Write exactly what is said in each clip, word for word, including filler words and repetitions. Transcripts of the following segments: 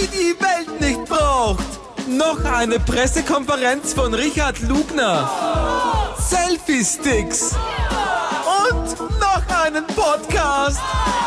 die die Welt nicht braucht. Noch eine Pressekonferenz von Richard Lugner. Selfie-Sticks. Und noch einen Podcast.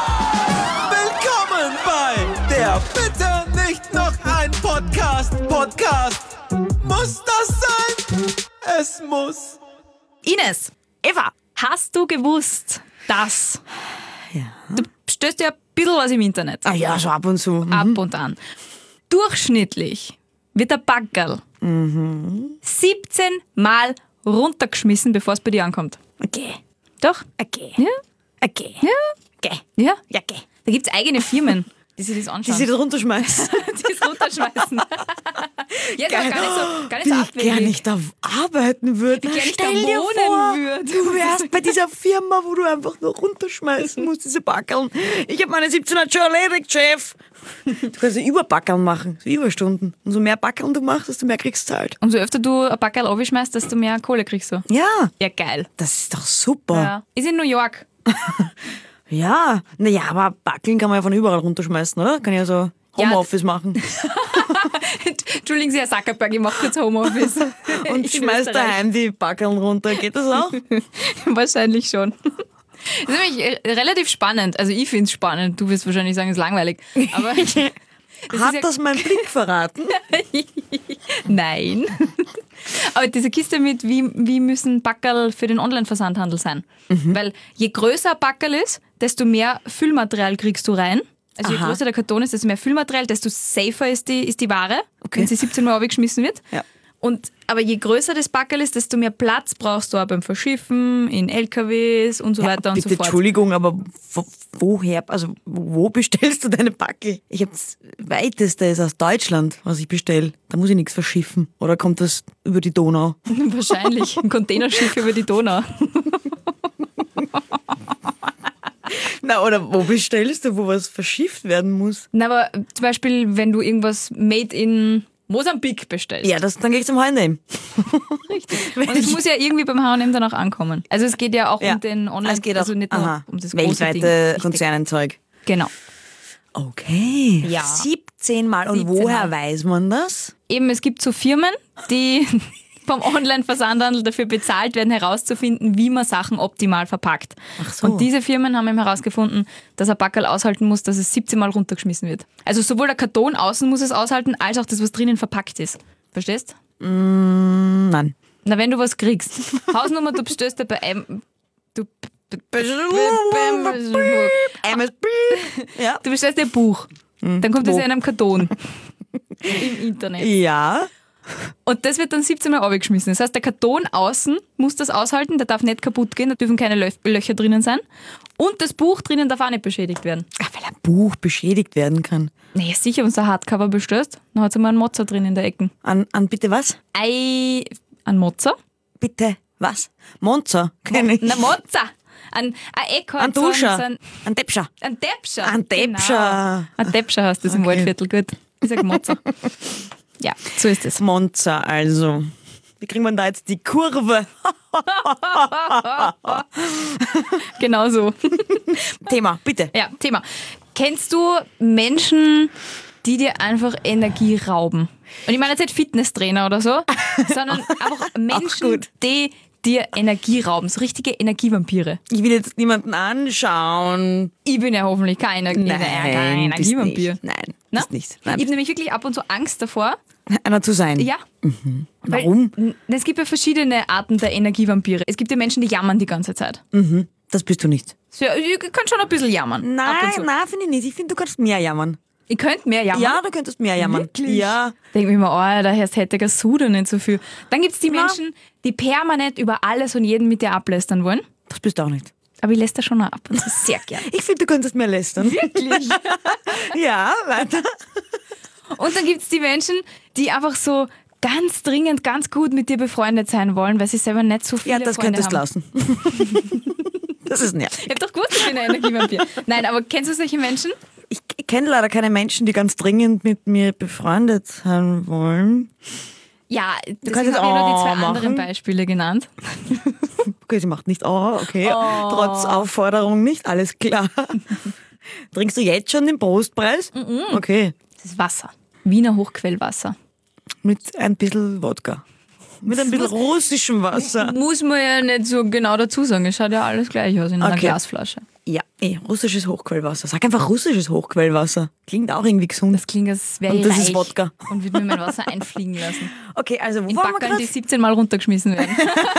Willkommen bei der Bitte nicht noch ein Podcast. Podcast. Muss das sein? Es muss. Ines, Eva, hast du gewusst, dass ja. du stößt ja ein bisschen was im Internet. Ah ja, so ab und zu. Mhm. Ab und an. Durchschnittlich wird der Backerl mhm. siebzehn Mal runtergeschmissen, bevor es bei dir ankommt. Okay. Doch? Okay. Ja? Okay. Ja? Okay. Ja? Ja, okay. Da gibt es eigene Firmen, die sich das Die anschauen. sie da runterschmeißen. die es runterschmeißen. Ja, das ist gar nicht so, gar nicht so Wenn ich abwegig. gar nicht da arbeiten würde. Wie Na, gern ich da stell dir wohnen vor, würd. du wärst bei dieser Firma, wo du einfach nur runterschmeißen musst, diese Backeln. Ich habe meine siebzehn schon erledigt, Chef. Du kannst ja Überbackeln machen, so Überstunden. Umso mehr Backeln du machst, desto mehr kriegst du halt. Umso öfter du ein Backerl aufschmeißt, desto mehr Kohle kriegst du. Ja, Ja, geil. das ist doch super. Ja. Ist in New York. Ja, naja, aber Backeln kann man ja von überall runterschmeißen, oder? Kann ich ja so Homeoffice machen. Entschuldigen Sie, Herr Zuckerberg, ich mache kurz Homeoffice. Und In schmeißt Österreich. daheim die Backeln runter. Geht das auch? Wahrscheinlich schon. Das ist nämlich äh, relativ spannend. Also ich finde es spannend. Du wirst wahrscheinlich sagen, es ist langweilig. Aber das Hat ist ja, das mein Blick verraten? nein. Aber diese Kiste mit, wie, wie müssen Backerl für den Online-Versandhandel sein? Mhm. Weil je größer ein Backerl ist, desto mehr Füllmaterial kriegst du rein. Also je Aha. größer der Karton ist, desto mehr Füllmaterial, desto safer ist die, ist die Ware, Okay. wenn sie siebzehn Mal abgeschmissen wird. Ja. Und, aber je größer das Backerl ist, desto mehr Platz brauchst du auch beim Verschiffen, in L K Ws und so weiter und Bitte, so fort. Entschuldigung, aber wo, woher, also wo bestellst du deine Backel? Ich habe das weiteste ist aus Deutschland, was ich bestelle. Da muss ich nichts verschiffen. Oder kommt das über die Donau? Wahrscheinlich ein Containerschiff über die Donau. Na, oder wo bestellst du, wo was verschifft werden muss? Na, aber zum Beispiel, wenn du irgendwas made in Mosambik bestellst. Ja, das, dann gehe ich zum H und M. Richtig. Und es muss ja irgendwie beim H und M dann auch ankommen. Also es geht ja auch Ja. um den Online, Es geht auch also nicht nur aha, um das große Ding. weltweite Richtig. Konzernenzeug. Genau. Okay. Ja. siebzehn Mal. Und siebzehn woher Mal. weiß man das? Eben, es gibt so Firmen, die vom Online-Versandhandel dafür bezahlt werden, herauszufinden, wie man Sachen optimal verpackt. Ach so. Und diese Firmen haben eben herausgefunden, dass ein Backerl aushalten muss, dass es siebzehn Mal runtergeschmissen wird. Also sowohl der Karton außen muss es aushalten, als auch das, was drinnen verpackt ist. Verstehst? Mm, nein. Na, wenn du was kriegst. Hausnummer, du bestellst dir bei einem... Du, Ja. du bestellst dir ein Buch. Dann kommt Wo? das in einem Karton. Im Internet. Ja. Und das wird dann siebzehn Mal abgeschmissen. Das heißt, der Karton außen muss das aushalten, der darf nicht kaputt gehen, da dürfen keine Lö- Löcher drinnen sein. Und das Buch drinnen darf auch nicht beschädigt werden. Ach, weil ein Buch beschädigt werden kann. Naja, sicher, wenn du ein Hardcover bestellst, dann hat es immer einen Mozza drin in der Ecke. An, an bitte was? Ei, ein Mozza? Bitte was? Monza? Kenn ich. Na, Mozza! Ein, ein Eckholz. Ein Duscher. so ein- Ein Deppscher. Ein Deppscher. Ein Deppscher. Genau. Ein Deppscher heißt das im Okay. Waldviertel, gut. Ich sag Mozza. Ja, so ist es. Monza, also. Wie kriegen wir da jetzt die Kurve? Genau so. Thema, bitte. Ja, Thema. Kennst du Menschen, die dir einfach Energie rauben? Und ich meine jetzt nicht Fitnesstrainer oder so, sondern einfach Menschen, gut. die dir Energie rauben. So richtige Energievampire. Ich will jetzt niemanden anschauen. Ich bin ja hoffentlich kein, Ener- kein bist Energievampir. nicht. Nein, Na? bist nicht. Ich Nein, habe nämlich wirklich ab und zu Angst davor. einer zu sein. Ja. Warum? Weil, n- es gibt ja verschiedene Arten der Energievampire. Es gibt ja Menschen, die jammern die ganze Zeit. Mhm. Das bist du nicht. So, ja, ich kann schon ein bisschen jammern. ab und Nein, zu. nein, finde ich nicht. Ich finde, du kannst mehr jammern. Ich könnte mehr jammern. Ja, du könntest mehr jammern. Wirklich? Ja. Denke mir immer, oh, da heißt hätte ich Suda nicht so viel. Dann gibt es die Na. Menschen, die permanent über alles und jeden mit dir ablästern wollen. Das bist du auch nicht. Aber ich lästere schon ab und das sehr gern. Ich finde, du könntest mehr lästern. Wirklich? Ja, weiter. Und dann gibt es die Menschen, die einfach so ganz dringend, ganz gut mit dir befreundet sein wollen, weil sie selber nicht so viele Ja, das Freunde könntest haben. lassen. Das ist nervig. Ich hab doch gewusst, ich bin ein Energievampir. Nein, aber kennst du solche Menschen? Ich kenne leider keine Menschen, die ganz dringend mit mir befreundet sein wollen. Ja, das kannst habe ich jetzt nur die auch zwei machen. anderen Beispiele genannt. Okay, sie macht nicht, oh, okay. Oh. Trotz Aufforderung nicht, alles klar. Trinkst du jetzt schon den Prostpreis? Okay. Das ist Wasser. Wiener Hochquellwasser. Mit ein bisschen Wodka. Mit ein bisschen russischem Wasser. Muss man ja nicht so genau dazu sagen. Es schaut ja alles gleich aus in einer Okay. Glasflasche. Ja, eh, russisches Hochquellwasser. Sag einfach russisches Hochquellwasser. Klingt auch irgendwie gesund. Das klingt, als wäre Und ich das reich ist Wodka. und würde mir mein Wasser einfliegen lassen. Okay, also wo In waren wir Backern, die gerade? siebzehn Mal runtergeschmissen werden.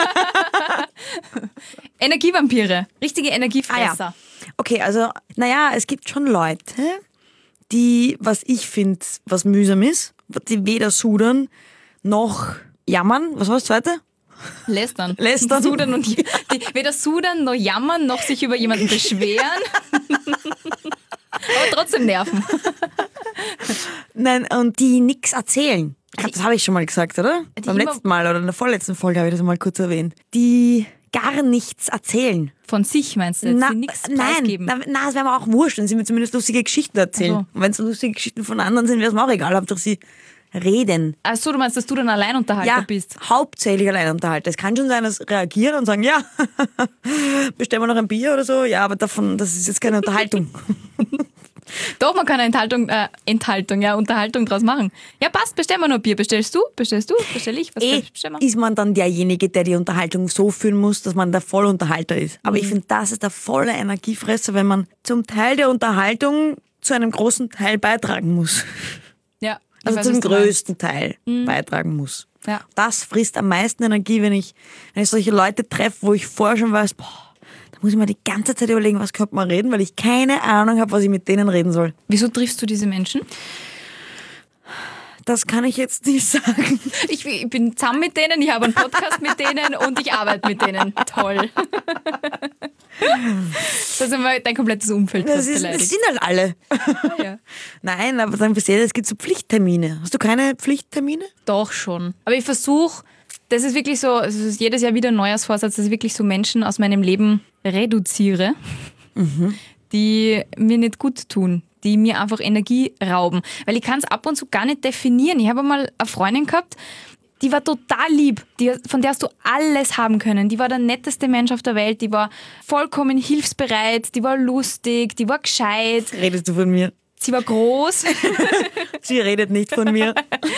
Energievampire. Richtige Energiefresser. Ah, ja. Okay, also, naja, es gibt schon Leute, die, was ich finde, was mühsam ist, die weder sudern noch jammern. Was war das zweite? Lästern. Lästern. Sudern und die, weder sudern noch jammern noch sich über jemanden beschweren. Aber trotzdem nerven. Nein, und die nichts erzählen. Ich glaub, das habe ich schon mal gesagt, oder? Beim immer- letzten Mal oder in der vorletzten Folge habe ich das mal kurz erwähnt. Die gar nichts erzählen. Von sich meinst du jetzt? Na, Die nichts nein, preisgeben? na, na, das wäre mir auch wurscht, wenn sie mir zumindest lustige Geschichten erzählen. Ach so. Und wenn es lustige Geschichten von anderen sind, wäre es mir auch egal, Hauptsache sie reden. Ach so, du meinst, dass du dann Alleinunterhalter Ja, bist? hauptsächlich Alleinunterhalter. Es kann schon sein, dass reagieren und sagen, ja, bestellen wir noch ein Bier oder so. Ja, aber davon, das ist jetzt keine Unterhaltung. Doch, man kann eine Enthaltung, äh, Enthaltung, ja, Unterhaltung draus machen. Ja, passt, bestellen wir noch Bier. Bestellst du? Bestellst du? Bestell ich? Was Eh, bestellen wir? ist man dann derjenige, der die Unterhaltung so führen muss, dass man der Vollunterhalter ist. Aber ich Mhm. finde, das ist der volle Energiefresser, wenn man zum Teil der Unterhaltung zu einem großen Teil beitragen muss. Ja. ich Also weiß, zum was du meinst. größten Teil beitragen muss. Ja. Das frisst am meisten Energie, wenn ich, wenn ich solche Leute treffe, wo ich vorher schon weiß, boah, da muss ich mir die ganze Zeit überlegen, was könnte man reden, weil ich keine Ahnung habe, was ich mit denen reden soll. Wieso triffst du diese Menschen? Das kann ich jetzt nicht sagen. Ich, ich bin zusammen mit denen, ich habe einen Podcast mit denen und ich arbeite mit denen. Toll. Das ist immer dein komplettes Umfeld Das, fast ist, das beleidigt. sind halt alle. Ja. Nein, aber dann passiert, es gibt so Pflichttermine. Hast du keine Pflichttermine? Doch schon. Aber ich versuche, das ist wirklich so, es ist jedes Jahr wieder ein Neujahrsvorsatz, dass ich wirklich so Menschen aus meinem Leben reduziere, die mir nicht gut tun, die mir einfach Energie rauben. Weil ich kann es ab und zu gar nicht definieren. Ich habe mal eine Freundin gehabt, die war total lieb, die, von der hast du alles haben können. Die war der netteste Mensch auf der Welt, die war vollkommen hilfsbereit, die war lustig, die war gescheit, Redest du von mir? sie war groß Sie redet nicht von mir.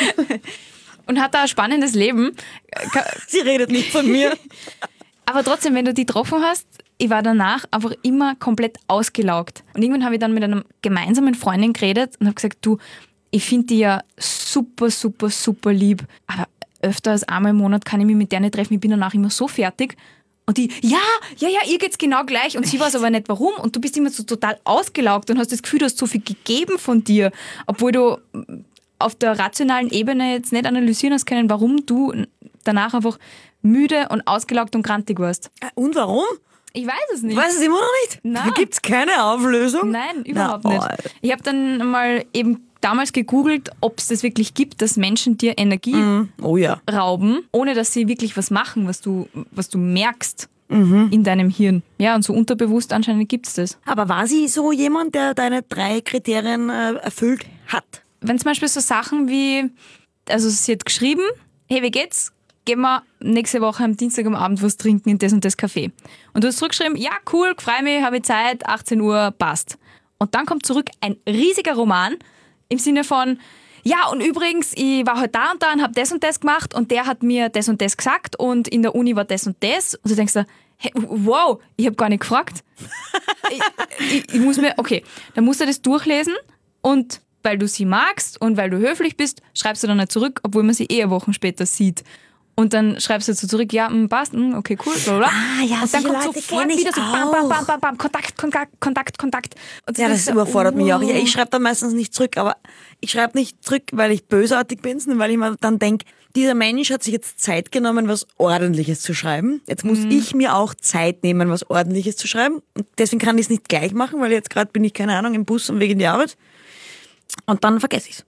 und hatte ein spannendes Leben. Sie redet nicht von mir. Aber trotzdem, wenn du die getroffen hast, ich war danach einfach immer komplett ausgelaugt. Und irgendwann habe ich dann mit einer gemeinsamen Freundin geredet und habe gesagt, du, ich finde die ja super, super, super lieb. Aber öfter als einmal im Monat kann ich mich mit der nicht treffen. Ich bin danach immer so fertig. Und die, ja, ja, ja, ihr geht's genau gleich. Und sie weiß aber nicht warum. Und du bist immer so total ausgelaugt und hast das Gefühl, du hast so viel gegeben von dir. Obwohl du auf der rationalen Ebene jetzt nicht analysieren hast können, warum du danach einfach müde und ausgelaugt und grantig warst. Und warum? Ich weiß es nicht. Du weißt es immer noch nicht? Nein. Da gibt's keine Auflösung? Nein, überhaupt Na, nicht. oh. Ich habe dann mal eben damals gegoogelt, ob es das wirklich gibt, dass Menschen dir Energie Oh ja. rauben, ohne dass sie wirklich was machen, was du, was du merkst in deinem Hirn. Ja, und so unterbewusst anscheinend gibt es das. Aber war sie so jemand, der deine drei Kriterien äh, erfüllt hat? Wenn zum Beispiel so Sachen wie, also sie hat geschrieben, hey, wie geht's? Gehen wir nächste Woche am Dienstag am Abend was trinken in das und das Café. Und du hast zurückgeschrieben, ja, cool, freue mich, habe ich Zeit, achtzehn Uhr, passt. Und dann kommt zurück ein riesiger Roman im Sinne von, ja, und übrigens, ich war heute da und da und habe das und das gemacht und der hat mir das und das gesagt und in der Uni war das und das. Und du denkst dir, hey, wow, ich habe gar nicht gefragt. ich, ich, ich muss mir, okay, dann musst du das durchlesen und weil du sie magst und weil du höflich bist, schreibst du dann nicht zurück, obwohl man sie eher Wochen später sieht. Und dann schreibst du so zurück, ja, mm, passt, mm, okay, cool, bla, bla. Ah, ja, und dann solche kommt Leute sofort kenn ich wieder so bam, bam, auch. bam, bam, bam, Kontakt, Kontakt, Kontakt, Kontakt. Und du Ja, denkst das so, überfordert mich auch. Ja, wow. ich schreibe dann meistens nicht zurück, aber ich schreibe nicht zurück, weil ich bösartig bin, sondern weil ich mir dann denke, dieser Mensch hat sich jetzt Zeit genommen, was Ordentliches zu schreiben. Jetzt muss ich mir auch Zeit nehmen, was Ordentliches zu schreiben. Und deswegen kann ich es nicht gleich machen, weil jetzt gerade bin ich, keine Ahnung, im Bus und wegen der Arbeit. Und dann vergesse ich es.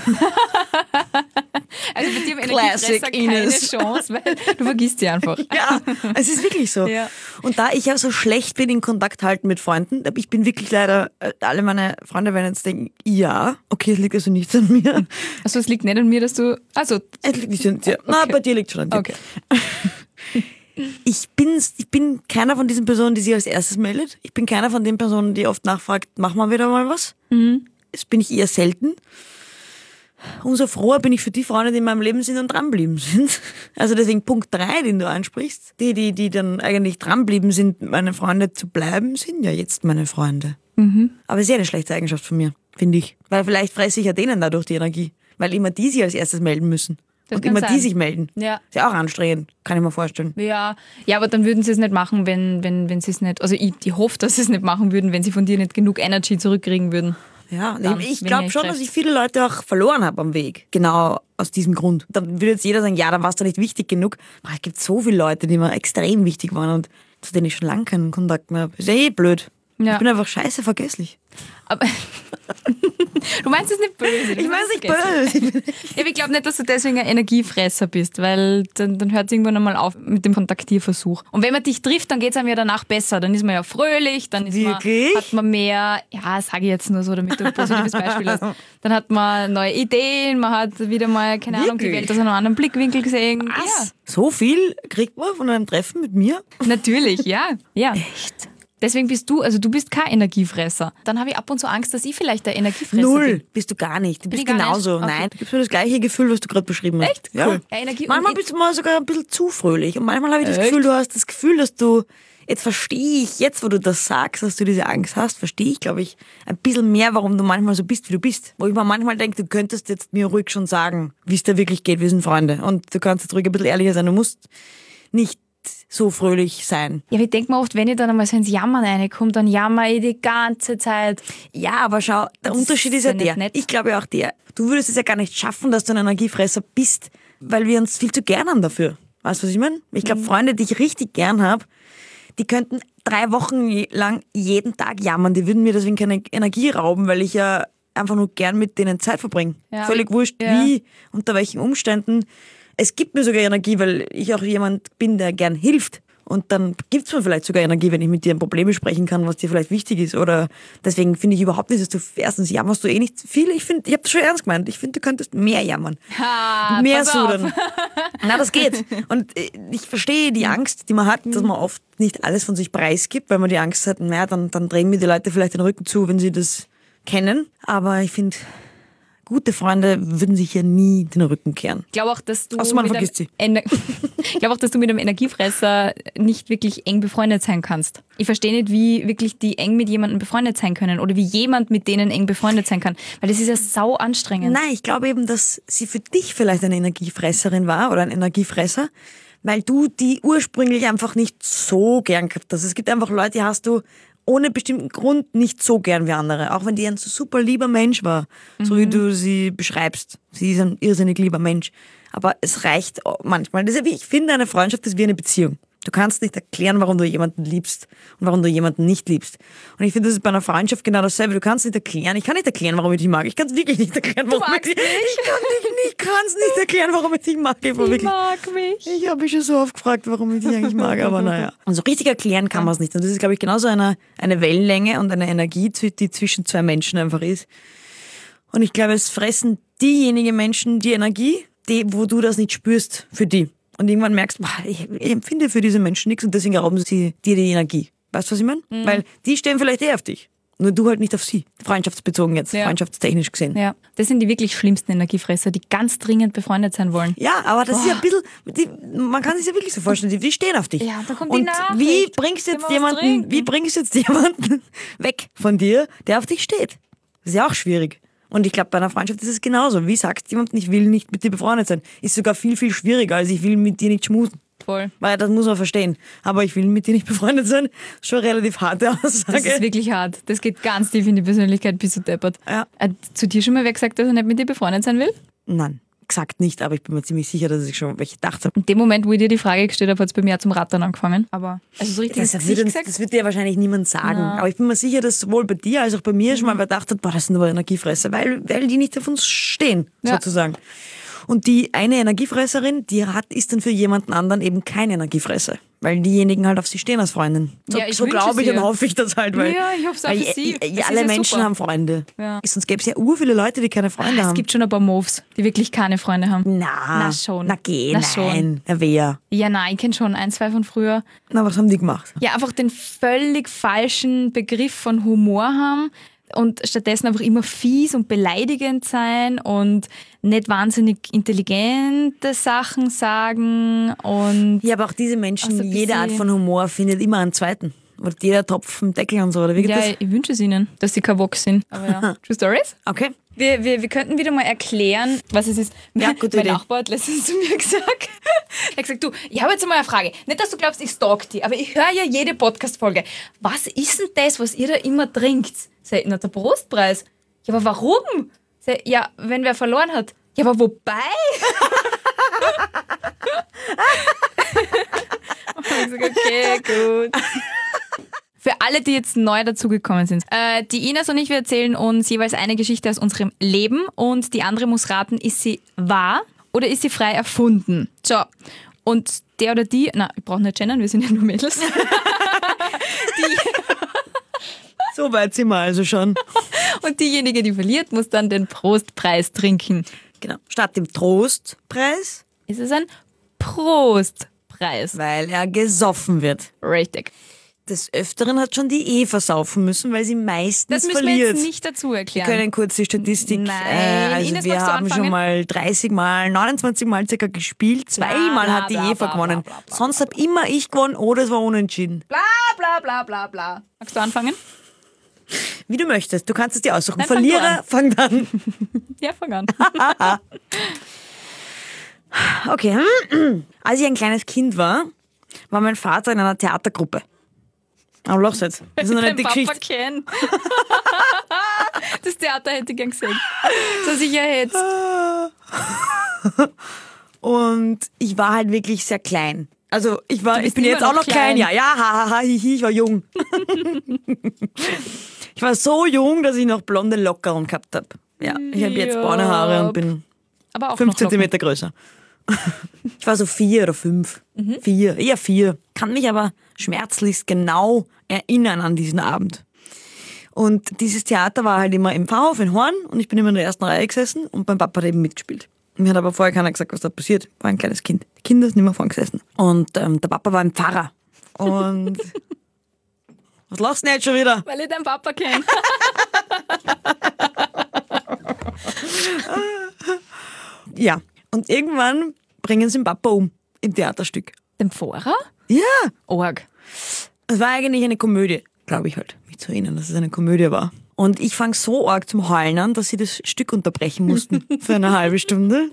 Also mit dir im Classic Energiefresser keine Ines. Chance, weil du vergisst sie einfach. Ja, es ist wirklich so. Ja. Und da ich ja so schlecht bin in Kontakt halten mit Freunden, ich bin wirklich leider, äh, alle meine Freunde werden jetzt denken, ja, okay, es liegt also nicht an mir. Also es liegt nicht an mir, dass du, also, Es liegt nicht an dir. Na, Okay. bei dir liegt schon an dir. okay. Ich bin, ich bin keiner von diesen Personen, die sich als erstes meldet. Ich bin keiner von den Personen, die oft nachfragt, machen wir wieder mal was? Mhm. Das bin ich eher selten. umso froher bin ich für die Freunde, die in meinem Leben sind und dranbleiben sind. Also deswegen Punkt drei, den du ansprichst. Die, die, die dann eigentlich dranbleiben sind, meine Freunde zu bleiben, sind ja jetzt meine Freunde. Mhm. Aber ist ja eine schlechte Eigenschaft von mir, finde ich. Weil vielleicht fresse ich ja denen dadurch die Energie. Weil immer die sich als erstes melden müssen. Das und kann immer sein. die sich melden. Ja. Ist ja auch anstrengend, kann ich mir vorstellen. Ja, ja, aber dann würden sie es nicht machen, wenn, wenn, wenn sie es nicht, also ich, ich hoffe, dass sie es nicht machen würden, wenn sie von dir nicht genug Energy zurückkriegen würden. Ja, Dann, ich wenn glaube ihr schon, trefft. dass ich viele Leute auch verloren habe am Weg. Genau aus diesem Grund. Dann würde jetzt jeder sagen, ja, dann warst du nicht wichtig genug. Aber es gibt so viele Leute, die mir extrem wichtig waren und zu denen ich schon lange keinen Kontakt mehr habe. Ist ja eh blöd. Ja. Ich bin einfach scheiße vergesslich. Aber du meinst es nicht böse. du Ich meine meinst nicht böse. Ja, aber ich glaube nicht, dass du deswegen ein Energiefresser bist, weil dann, dann hört es irgendwann einmal auf mit dem Kontaktierversuch. Und wenn man dich trifft, dann geht es einem ja danach besser. Dann ist man ja fröhlich, dann ist Wirklich? man, hat man mehr, ja, sage ich jetzt nur so, damit du ein positives Beispiel hast. Dann hat man neue Ideen, man hat wieder mal, keine Ahnung, die Wirklich? Welt aus einem anderen Blickwinkel gesehen. Was? So viel kriegt man von einem Treffen mit mir? Ja, natürlich, ja. ja. Echt? Deswegen bist du, also du bist kein Energiefresser. Dann habe ich ab und zu Angst, dass ich vielleicht der Energiefresser Null. bin. Bist du gar nicht. Du bist ich gar genauso. nicht? Okay. Nein, du gibst mir das gleiche Gefühl, was du gerade beschrieben hast. Echt? Ja. Cool. Ja, Energie und Manchmal ich- bist du mal sogar ein bisschen zu fröhlich. Und manchmal habe ich das Echt? Gefühl, du hast das Gefühl, dass du, jetzt verstehe ich, jetzt wo du das sagst, dass du diese Angst hast, verstehe ich, glaube ich, ein bisschen mehr, warum du manchmal so bist, wie du bist. Wo ich mir manchmal denke, du könntest jetzt mir ruhig schon sagen, wie es dir wirklich geht, wir sind Freunde. Und du kannst jetzt ruhig ein bisschen ehrlicher sein. Du musst nicht so fröhlich sein. Ja, aber ich denke mir oft, wenn ich dann einmal so ins Jammern reinkomme, dann jammer ich die ganze Zeit. Ja, aber schau, der Das Unterschied ist ist ja ja nicht der. nett. Ich glaube ja auch der. Du würdest es ja gar nicht schaffen, dass du ein Energiefresser bist, weil wir uns viel zu gern haben dafür. Weißt du, was ich meine? Ich glaube, Freunde, die ich richtig gern habe, die könnten drei Wochen je- lang jeden Tag jammern. Die würden mir deswegen keine Energie rauben, weil ich ja einfach nur gern mit denen Zeit verbringe. Ja, Völlig wurscht, ja. wie, unter welchen Umständen. Es gibt mir sogar Energie, weil ich auch jemand bin, der gern hilft. Und dann gibt's mir vielleicht sogar Energie, wenn ich mit dir ein Problem besprechen kann, was dir vielleicht wichtig ist. Oder deswegen finde ich überhaupt nicht, dass du erstens jammerst du eh nicht viel. Ich finde, ich habe das schon ernst gemeint. Ich finde, du könntest mehr jammern. Ha, mehr pass auf. sudern. Na, das geht. Und äh, ich verstehe die Angst, die man hat, dass man oft nicht alles von sich preisgibt, weil man die Angst hat, naja, dann, dann drehen mir die Leute vielleicht den Rücken zu, wenn sie das kennen. Aber ich finde, gute Freunde würden sich ja nie den Rücken kehren. Ich glaube auch, dass du Außer man mit vergisst einem sie. Ener- ich glaube auch, dass du mit einem Energiefresser nicht wirklich eng befreundet sein kannst. Ich verstehe nicht, wie wirklich die eng mit jemandem befreundet sein können oder wie jemand mit denen eng befreundet sein kann, weil das ist ja sau anstrengend. Nein, ich glaube eben, dass sie für dich vielleicht eine Energiefresserin war oder ein Energiefresser, weil du die ursprünglich einfach nicht so gern gehabt hast. Es gibt einfach Leute, die hast du ohne bestimmten Grund nicht so gern wie andere. Auch wenn die ein so super lieber Mensch war, so wie du sie beschreibst. Sie ist ein irrsinnig lieber Mensch. Aber es reicht manchmal. Das ist ja wie, ich finde, eine Freundschaft ist wie eine Beziehung. Du kannst nicht erklären, warum du jemanden liebst und warum du jemanden nicht liebst. Und ich finde, das ist bei einer Freundschaft genau dasselbe. Du kannst nicht erklären. Ich kann nicht erklären, warum ich dich mag. Ich kann es wirklich nicht erklären, warum ich magst dich mag. Ich kann nicht, ich kann es nicht erklären, warum ich dich mag. Ich, Ich wirklich, mag mich. ich habe mich schon so oft gefragt, warum ich dich eigentlich mag, aber naja. Also richtig erklären kann man es nicht. Und das ist, glaube ich, genauso eine, eine Wellenlänge und eine Energie, die zwischen zwei Menschen einfach ist. Und ich glaube, es fressen diejenigen Menschen die Energie, die, wo du das nicht spürst, für die. Und irgendwann merkst du, boah, ich, ich empfinde für diese Menschen nichts und deswegen rauben sie dir die Energie. Weißt du, was ich meine? Mhm. Weil die stehen vielleicht eh auf dich. Nur du halt nicht auf sie. Freundschaftsbezogen jetzt, Ja. freundschaftstechnisch gesehen. Ja, das sind die wirklich schlimmsten Energiefresser, die ganz dringend befreundet sein wollen. Ja, aber das ist ja ein bisschen, die, man kann sich ja wirklich so vorstellen, die, die stehen auf dich. Ja, da kommt die Und Nachricht. wie bringst du Gehen jetzt wir was jemanden, trinken? wie bringst du jetzt jemanden weg von dir, der auf dich steht? Das ist ja auch schwierig. Und ich glaube, bei einer Freundschaft ist es genauso. Wie sagst du jemandem, ich will nicht mit dir befreundet sein? Ist sogar viel, viel schwieriger, als ich will mit dir nicht schmusen. Voll. Weil das muss man verstehen. Aber ich will mit dir nicht befreundet sein, schon eine relativ harte Aussage. Das ist wirklich hart. Das geht ganz tief in die Persönlichkeit, bis du deppert. Ja. Hat zu dir schon mal wer gesagt, dass er nicht mit dir befreundet sein will? Nein, gesagt nicht, aber ich bin mir ziemlich sicher, dass ich schon welche gedacht habe. In dem Moment, wo ich dir die Frage gestellt habe, hat es bei mir auch zum Rattern angefangen. Aber also so richtig Das, ins das, Gesicht wird, gesagt? das wird dir wahrscheinlich niemand sagen. Aber ich bin mir sicher, dass sowohl bei dir als auch bei mir schon mal gedacht hat, boah, das sind aber Energiefresser, weil, weil die nicht auf uns stehen, Ja. sozusagen. Und die eine Energiefresserin, die hat, ist dann für jemanden anderen eben kein Energiefresser. Weil diejenigen halt auf sie stehen als Freundin. So, Ja, ich so wünsche glaube ich es ihr. und hoffe ich das halt. Weil, Ja, ich hoffe es auch weil für sie. ja, Es ist alle ja Menschen super. haben Freunde. Ja. Sonst gäbe es ja ur viele Leute, die keine Freunde Es haben. gibt schon ein paar Moves, die wirklich keine Freunde haben. Na, Na schon. Na geh, Na nein. schon. Ja, wer? Ja, nein, ich kenne schon ein, zwei von früher. Na, was haben die gemacht? Ja, einfach den völlig falschen Begriff von Humor haben, und stattdessen einfach immer fies und beleidigend sein und nicht wahnsinnig intelligente Sachen sagen und Ja, aber auch diese Menschen, Also ein jede Art bisschen- von Humor findet immer einen zweiten. Oder jeder Topf im Deckel und so, oder wie geht ja, das? ich wünsche es ihnen, dass sie kein Wok sind. Aber ja. True Stories? Okay. Wir, wir, wir könnten wieder mal erklären, was es ist. Ja, mein gute mein Idee. Nachbar hat letztens zu mir gesagt, er hat gesagt, du, ich habe jetzt einmal eine Frage. Nicht, dass du glaubst, ich stalk die, aber ich höre ja jede Podcast-Folge. Was ist denn das, was ihr da immer trinkt? Sag ich, na, der Brustpreis. Ja, aber warum? Sag ich, ja, wenn wer verloren hat. Ja, aber wobei? Und ich hab gesagt, okay, gut. Für alle, die jetzt neu dazugekommen sind. Äh, die Ines und ich, wir erzählen uns jeweils eine Geschichte aus unserem Leben und die andere muss raten, ist sie wahr oder ist sie frei erfunden? So, und der oder die, na, ich brauche nicht gendern, wir sind ja nur Mädels. So weit sind wir also schon. Und diejenige, die verliert, muss dann den Prostpreis trinken. Genau. Statt dem Trostpreis, Ist es ein Prostpreis? weil er gesoffen wird. Richtig. Des Öfteren hat schon die Eva saufen müssen, weil sie meistens Das müssen verliert. wir jetzt nicht dazu Wir erklären. können kurz die Statistik. Nein. Äh, also Ines, wir magst du haben anfangen? schon mal dreißig Mal, neunundzwanzig Mal circa gespielt. Zweimal bla, hat die bla, Eva bla, gewonnen. bla, bla, bla, Sonst habe immer ich gewonnen oder es war unentschieden. Bla, bla, bla, bla, bla. Magst du anfangen? Wie du möchtest. Du kannst es dir aussuchen. Nein, fang du Verlierer, fang an. Ja, fang an. Okay. Als ich ein kleines Kind war, war mein Vater in einer Theatergruppe. Aber lachst jetzt. Das ist noch Den nicht die Papa Geschichte. kennen. Das Theater hätte ich gern gesehen. So sicher jetzt. Und ich war halt wirklich sehr klein. Also ich war, Du bist ich bin immer jetzt auch noch noch klein. klein. Ja, ja, ha, ha, ha, hi, hi, ich war jung. Ich war so jung, dass ich noch blonde Lockern gehabt habe. Ja, ich habe jetzt Ja. braune Haare und bin Aber auch fünf noch Locken. Zentimeter größer. Ich war so vier oder fünf. Mhm. Vier, eher vier. Kann mich aber schmerzlichst genau erinnern an diesen Abend. Und dieses Theater war halt immer im Pfarrhof in Horn und ich bin immer in der ersten Reihe gesessen und mein Papa hat eben mitgespielt. Mir hat aber vorher keiner gesagt, was da passiert. War ein kleines Kind. Die Kinder sind immer vorn gesessen. Und ähm, der Papa war ein Pfarrer. Und was lachst du denn jetzt schon wieder? Weil ich deinen Papa kenne. Ja. Und irgendwann bringen sie den Papa um im Theaterstück. Den Pfarrer? Ja. Org. Es war eigentlich eine Komödie, glaube ich halt, mich zu erinnern, dass es eine Komödie war. Und ich fange so arg zum Heulen an, dass sie das Stück unterbrechen mussten für eine halbe Stunde.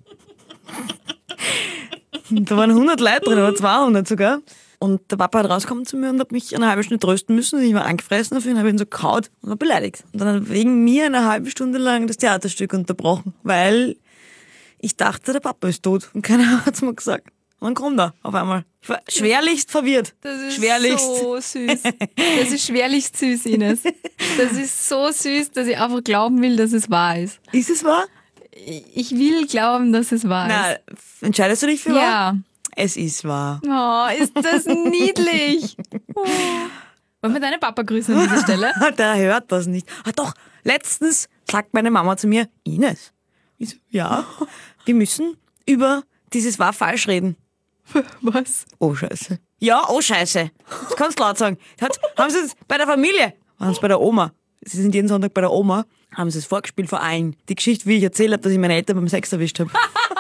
Und da waren hundert Leute drin, oder zweihundert sogar. Und der Papa hat rausgekommen zu mir und hat mich eine halbe Stunde trösten müssen. Ich war angefressen dafür und habe ihn so gehaut und war beleidigt. Und dann hat wegen mir eine halbe Stunde lang das Theaterstück unterbrochen, weil ich dachte, der Papa ist tot. Und keiner hat es mir gesagt. Und dann kommt er auf einmal. Ich war schwerlichst verwirrt. Das ist schwerlichst. so süß. Das ist schwerlichst süß, Ines. Das ist so süß, dass ich einfach glauben will, dass es wahr ist. Ist es wahr? Ich will glauben, dass es wahr Na, ist. entscheidest du dich für wahr? Ja. Es ist wahr. Oh, ist das niedlich. Oh. Wollen wir deinen Papa grüßen an dieser Stelle? Der hört das nicht. Ah doch, letztens sagt meine Mama zu mir, Ines, ich so, ja, wir müssen über dieses wahr falsch reden. Was? Oh Scheiße. Ja, oh Scheiße. Das kannst du laut sagen. Hat, haben sie es bei der Familie, haben sie es bei der Oma. Sie sind jeden Sonntag bei der Oma, haben sie es vorgespielt vor allen. Die Geschichte, wie ich erzählt habe, dass ich meine Eltern beim Sex erwischt habe.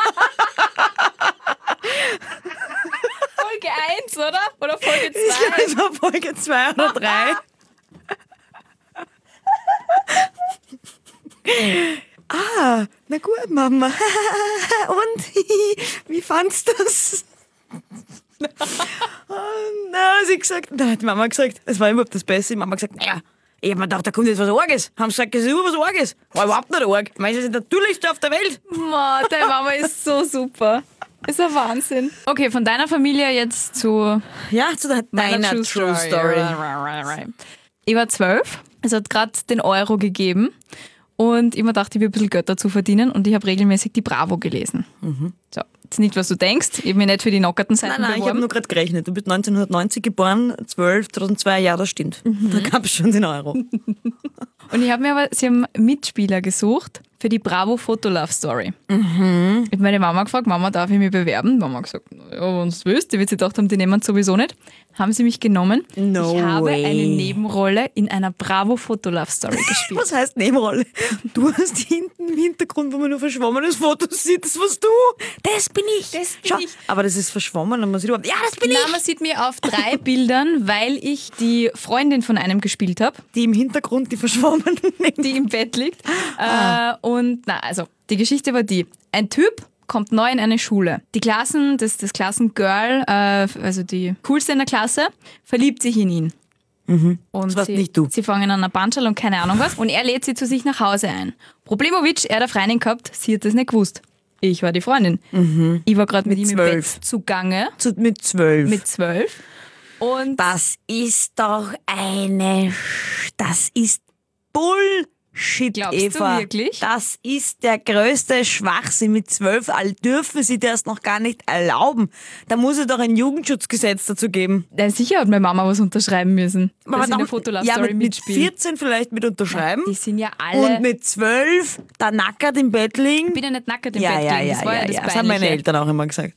Folge eins, oder? Oder Folge Ich zwei? glaube, es war Folge zwei oder drei. Ah, na gut, Mama. Und wie fandst du das? Oh, na, sie gesagt, da hat die Mama gesagt, es war überhaupt das Beste. Die Mama hat gesagt, naja, ich hab mir gedacht, da kommt jetzt was Arges. Haben sie gesagt, das ist über was Arges. War überhaupt nicht arg. Meinst du, das ist das Natürlichste auf der Welt? Ma, deine Mama ist so super. Ist ein Wahnsinn. Okay, von deiner Familie jetzt zu Ja, zu der, deiner deiner True Story. Ich war zwölf. Es hat gerade den Euro gegeben. Und ich mir dachte, ich will ein bisschen Geld dazu verdienen. Und ich habe regelmäßig die Bravo gelesen. Mhm. So, jetzt nicht, was du denkst. Ich habe mich nicht für die nockerten Seiten Nein, nein, ich habe beworben. nur gerade gerechnet. Du bist neunzehnhundertneunzig geboren, zwölf, zweitausendzwei, ja, das stimmt. Da gab es schon den Euro. Und ich habe mir aber, sie haben Mitspieler gesucht. für die Bravo Foto Love Story. Mhm. Ich habe meine Mama gefragt, Mama, darf ich mich bewerben? Mama hat gesagt, ja, wenn du willst. Die wird sich gedacht haben, die nehmen sowieso nicht. Haben sie mich genommen. No ich habe way. eine Nebenrolle in einer Bravo Foto Love Story gespielt. Was heißt Nebenrolle? Du hast hinten im Hintergrund, wo man nur verschwommenes Foto sieht, das warst du. Das bin ich. Das bin Schau, ich. aber das ist verschwommen und man sieht überhaupt, ja, das bin Na, ich. man sieht mir auf drei Bildern, weil ich die Freundin von einem gespielt habe, Die im Hintergrund, die verschwommen. die im Bett liegt. Äh, und na, also die Geschichte war die: Ein Typ kommt neu in eine Schule. Die Klassen, das, das Klassengirl, äh, also die coolste in der Klasse, verliebt sich in ihn. Und Das warst sie, nicht du. sie fangen an einer Bandschale und keine Ahnung was. Und er lädt sie zu sich nach Hause ein. Problemowitsch, er hat eine Freundin gehabt, sie hat das nicht gewusst. Ich war die Freundin. Ich war gerade mit, ihm im zwölf. Bett zugange, Zu- Mit zwölf. mit zwölf. Und Das ist doch eine... Sch- Das ist Bullshit, Glaubst du Eva. wirklich? Das ist der größte Schwachsinn. Mit zwölf all dürfen sie das noch gar nicht erlauben. Da muss es doch ein Jugendschutzgesetz dazu geben. na, sicher hat meine Mama was unterschreiben müssen, dass sie in der dann- Fotolove ja, Story mit, mit mitspielt. vierzehn vielleicht mit unterschreiben. Die sind ja alle... Und mit zwölf da nackert im Bett liegen. ich bin ja nicht nackert im ja, Bett ja, liegen, ja, das war ja, ja, das ja. Das haben meine Peinliche. Eltern auch immer gesagt.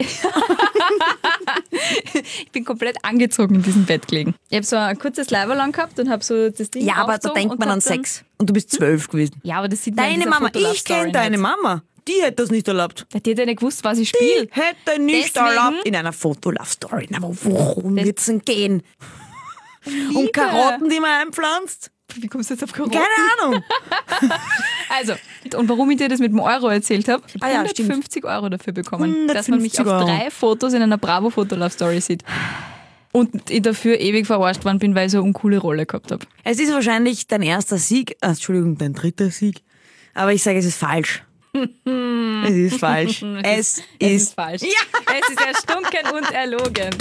Ich bin komplett angezogen in diesem Bett gelegen. Ich habe so ein kurzes Leiberl angehabt und habe so das Ding Ja, aber da aufgezogen denkt und man hab an dann- Sex. Und du bist zwölf gewesen. Ja, aber das sieht man in Deine dieser Mama, Fotolove ich Story kenne deine nicht. Mama. Die hätte das nicht erlaubt. Die hat ja nicht gewusst, was ich spiele. Die hätte nicht Deswegen- erlaubt in einer Fotolove-Story. Na, aber worum Das- wird's denn gehen? Um Karotten, die man einpflanzt? Wie kommst du jetzt auf Karotten? Keine Ahnung. Also, und warum ich dir das mit dem Euro erzählt habe, ich habe Ah ja, stimmt. hundertfünfzig Euro dafür bekommen, dass man mich hundertfünfzig auf Euro. drei Fotos in einer Bravo Fotolove Story sieht. Und ich dafür ewig verarscht worden bin, weil ich so eine uncoole Rolle gehabt habe. Es ist wahrscheinlich dein erster Sieg. Ah, Entschuldigung, dein dritter Sieg. Aber ich sage, es ist falsch. Es ist falsch. Es, Es ist, ist falsch. Ja. Es ist erstunken und erlogen.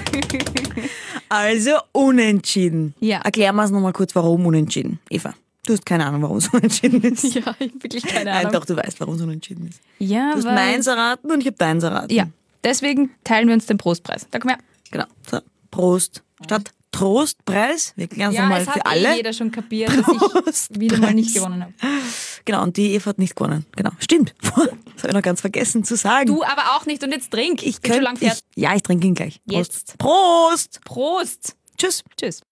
Also unentschieden. Ja. Erklär mir es nochmal kurz, warum unentschieden. Eva, du hast keine Ahnung, warum es unentschieden ist. Ja, ich hab wirklich keine Nein, Ahnung. doch, du weißt, warum es unentschieden ist. Ja, Du hast weil, meins erraten und ich habe deins erraten. ja, deswegen teilen wir uns den Prostpreis. Da komm her. Genau. So, Prost. Statt Trostpreis, wir klären es Ja, nochmal es für hat alle. eh jeder schon kapiert, dass ich wieder mal nicht gewonnen habe. Genau, und die Eva hat nicht gewonnen. Genau, stimmt. Das habe ich noch ganz vergessen zu sagen. Du aber auch nicht und jetzt trink. Ich bin Könnt- schon lang fertig. Ich, ja, ich trinke ihn gleich. Prost. Jetzt. Prost. Prost. Tschüss. Tschüss.